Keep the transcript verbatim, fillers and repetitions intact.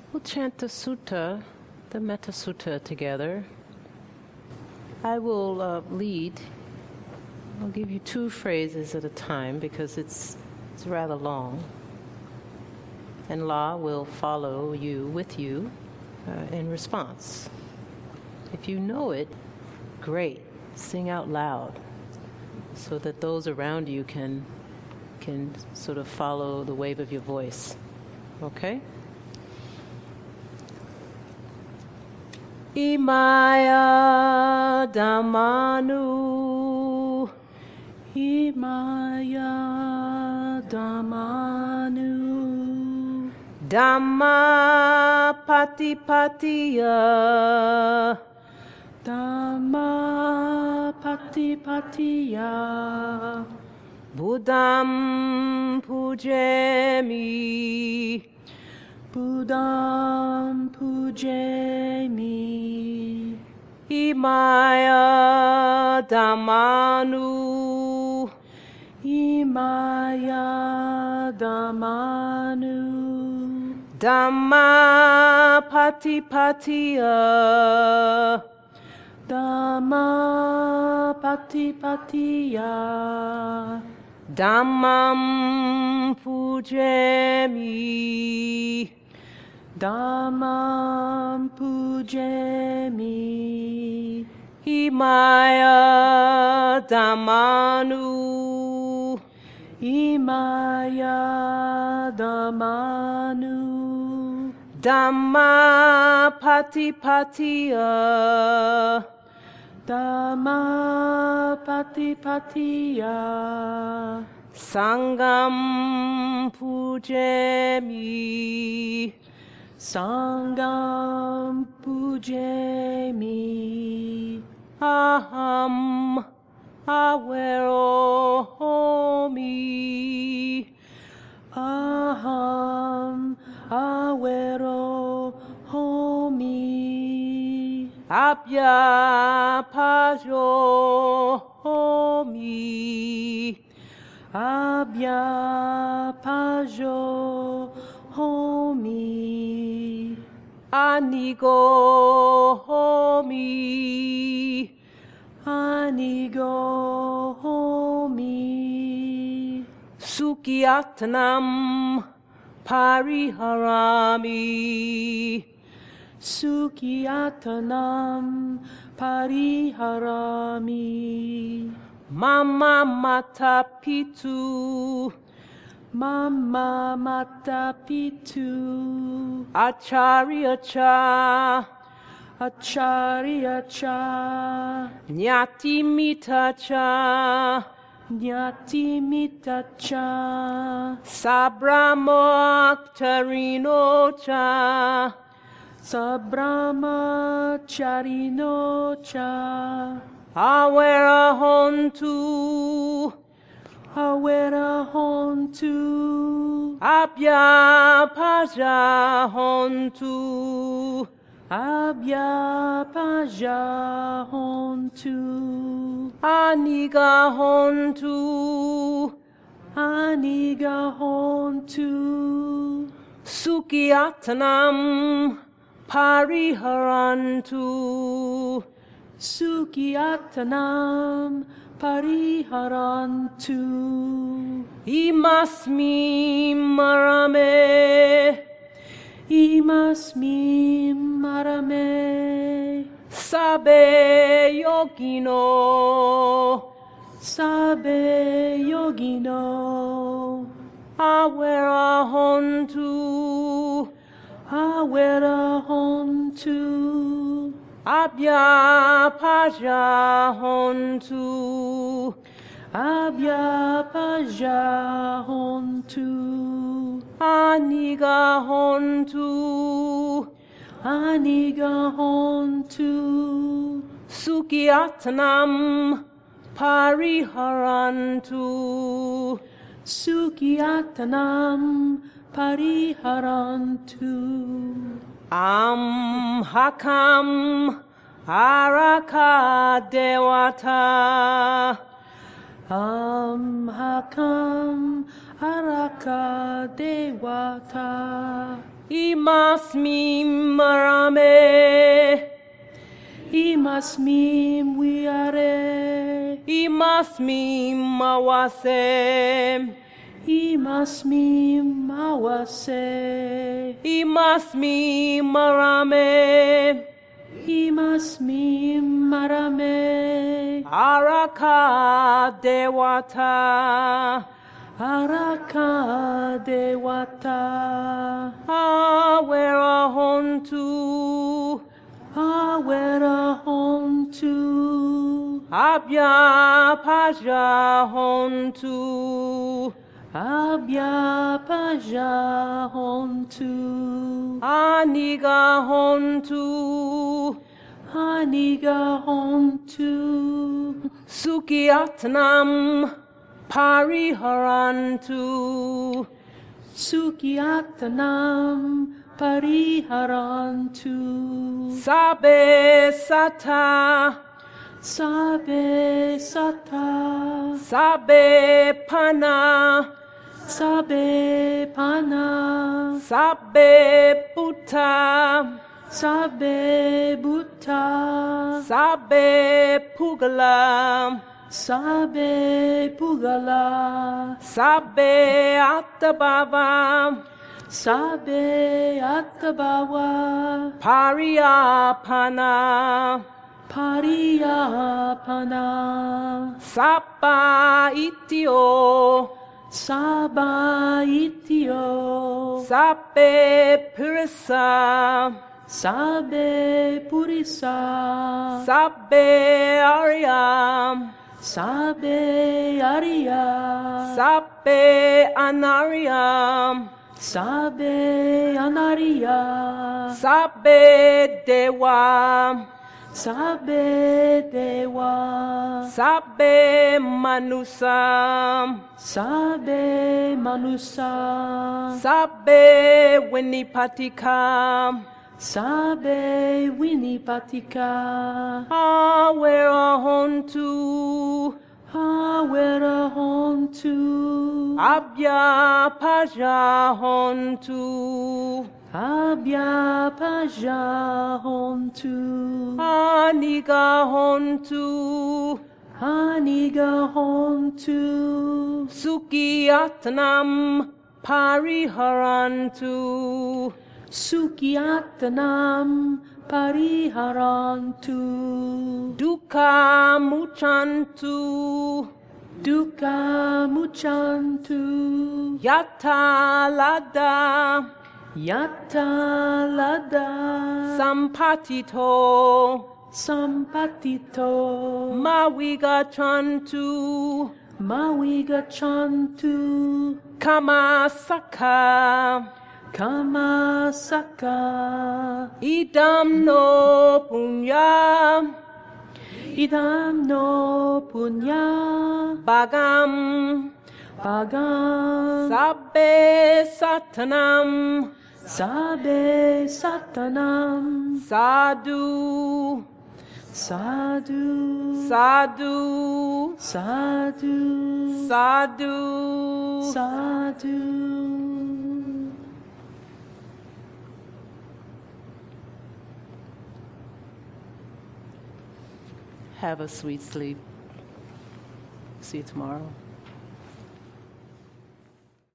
We'll chant the sutta, the Metta Sutta together. I will uh, lead. I'll give you two phrases at a time because it's it's rather long. And La will follow you, with you, uh, in response. If you know it, great. Sing out loud so that those around you can can sort of follow the wave of your voice. Okay? Imaya Dhammanu, Imaya Dhammanu, Dhamma Patipatiya, Dhamma Patipatiya, Buddham Pujemi, Buddham Pujemi, Imaya Dhammanu, Imaya Dhammanu, Dhamma Patipatiya, Dhamma Patipatiya, Dhammam Pujemi, Dhammam Pujemi, Imaya Dhammanu, Imaya Dhammanu, Dhamma Patipatiya, Dhamma Patipatiya, Sangam Pujemi, Sangam Pujemi, Aham Awerohomi, Aham Awero Homi, Abhya Pajohomi, Abhya Pajo Homi, Anigo Homi, Anigo Homi, Sukhiyatnam Pariharami, Sukhiyatanam Pariharami, Mama Mata Pitu, Mama Mata Pitu, Acharya Cha, Acharya Cha, Nyati Mita Cha, Nyati Mita Cha, Sabrahmacharino Cha, Sabrahma Charino Cha, Awera Hontu, Awera Hontu, Abhya Paja Hontu, Abhya Paja Hontu, Aniga Hontu, Aniga Hontu, Sukhiyatnam Pariharantu, Sukhiyatanam Pariharantu, Imasmi Marame, Imasmi Marame, Sabe Yogino, Sabe Yogino, Awera Hontu, Awera Hontu, Abhya Paja Hontu, Abhya Paja Hontu, Aniga Hontu, Aniga Hontu, Sukhiyatnam Pariharantu, Sukhiyatanam Pariharantu, Am Hakam Araka Dewata, Am Hakam Araka Dewata, Imasmim marame. Imasmim wiare. Imasmim mawasem. Imasmim mawase. Imasmim marame. Imasmim marame. Araka dewata. Araka dewata. Awera hontu. Awera hontu. Abya paja hontu. Abya paja hontu. Aniga hontu. Aniga hontu. Sukiatnam pariharantu. Sukiatanam pariharantu. Sabe sata. Sabe sata. Sabe pana. Sabe pana. Sabe puta. Sabe buta. Sabe pugala. Sabe pugala. Sabe atabava. Sabe atabawa. Pariyapana. Pariyapana. Sapa itio. Saba itio. Sabe purisa. Sabe purisa. Sabe aryam. Sabe Arya. Sabe anariam. Sabe Anariya. Sabe dewa. Sabe Dewa. Sabe manusa. Sabe Manusa. Sabe winipatika. Sabe Winipatika. Awera hontu. Awera hontu. Abya paja hontu. Abya paja hontu. Aniga hontu. Aniga hontu. Sukiatnam pariharantu. Sukiatanam pariharantu. Dukkha muchantu. Dukkha muchantu. Yata lada. Yatta lada. Sampatito. Sampatito. Mawigachantu. Mawigachantu. Kamasaka. Kamasaka. Idam no punya. Idam no punya. Bagam. Pagam. Sabbe satanam. Sabe satanam. Sadhu. Sadhu. Sadhu. Sadhu. Sadhu. Sadhu. Have a sweet sleep. See you tomorrow.